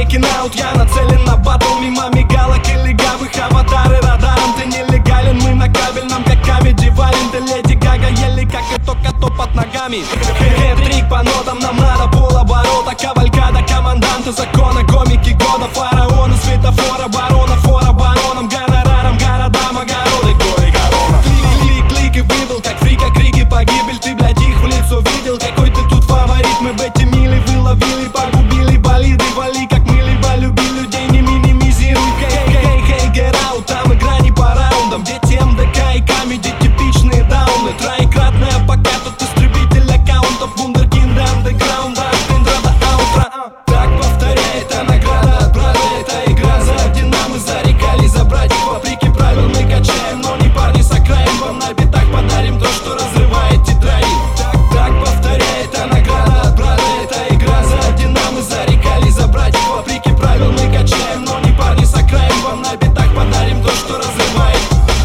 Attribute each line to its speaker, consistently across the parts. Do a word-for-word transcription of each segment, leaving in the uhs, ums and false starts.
Speaker 1: taking out. Я нацелен на батл, мимо мигалок и легавых. Аватары радаром, ты нелегален. Мы на кабельном, как камеди валим. Ты Леди Гага, еле как и только топ под ногами. Хэт-трик по нотам, нам надо полоборота. Кавалькада, команданты закона, комики года. Фараоны, светофора, барона, фора бароном. Гонораром, городам, огороды, горе, корона. Клик-клик и выбыл, как фрика, крики, погибель. Ты, блядь, их в лицо видел, какой ты тут фаворит. Мы Бетти Милли выловили, погубили болиды. Вали, как мы либо любим людей, не минимизируй. Хей-хей-хей, get out, там игра не по раундам. Дети МДК и камеди, типичные дауны. Троекратная пока тут истребитель аккаунтов. Вундеркинд андеграунда, от интро до аутра. Так повторяй, это награда от брата. Это игра за ордена, мы зарекали забрать их. Вопреки правил мы качаем, но не парни с окраин. Вам на битах подарим то, что разрывает тетради. Так, так повторяй, это награда от брата. Это игра за ордена, мы зарекали забрать их. Вопреки правил мы качаем, но не парни с окраин. Вам на битах подарим то, что разрывает.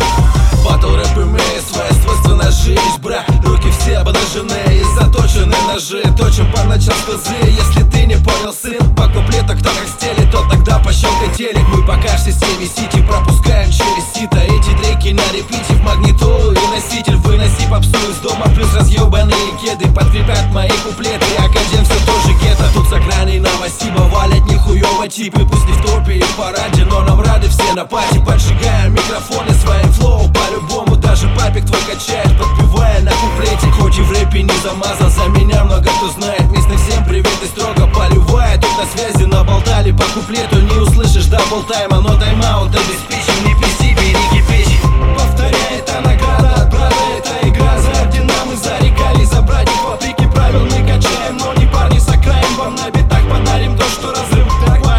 Speaker 2: Батл рэп имеет свои свойства, ножись, бра. Руки все обнажены и заточены ножи. Точим по ночам сквозы, если ты не понял, сын. По куплету кто как стелит, то тогда пощелкай телек. Мы пока в системе сити пропускаем через сито. Эти треки на репите в магнитолу и носитель. Выноси попсу из дома, плюс разъебанные кеды подкрепят мои куплеты. Академ все тоже гетто. Тут с окраины на массива валят нихуёво типы. Пусть не в топе и в параде, но нам рады все на пати. Поджигаем микрофоны своим флоу. По-любому даже папик твой качает, подпевая на куплете. Хоть и в рэпе не замазан, за меня много кто знает. Местным всем привет и строго поливает. Тут на связи наболтали по куплету. Не услышишь дабл тайма, но тайм-аут обеспечен. Не пизди, бери кипечи.
Speaker 1: Повторяй, это награда от брата. Это игра за ордена, мы зарекали забрать их. Вопреки правил мы качаем, но не парни с окраин. Вам на битах подарим то, что разрывает.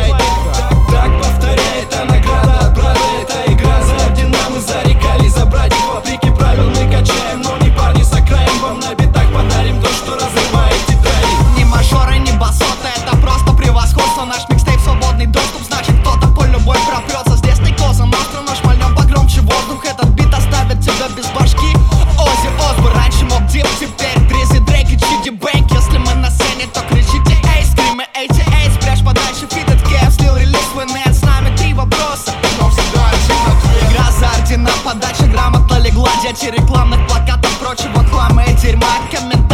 Speaker 1: Так, так, повторяй, это награда от брата. Это игра за ордена, мы зарекали забрать их. Вопреки правил мы качаем, но не парни с окраин. Вам на битах подарим то, что разрывает тетради.
Speaker 3: Ни мажоры, ни басоты, это просто превосходство. Наш микстейп свободный доступ, значит кто-то по любой пропрется. Здесь не коза ностра, но шмальнем погромче воздух. Этот бит оставит тебя без башки. Оззи Осборн, раньше Моб Дип, теперь Дризи Дрейк и Чиди Бэнк. Если мы на сцене, то кричите эй, скримы эй ти эй. Спрячь подальше фит от Киев, слил релиз свой нет. С нами три вопроса, но всегда один ответ. Игра за ордена, подача грамотно легла. Дети рекламных плакатов, прочего хлама и дерьма. Комментарий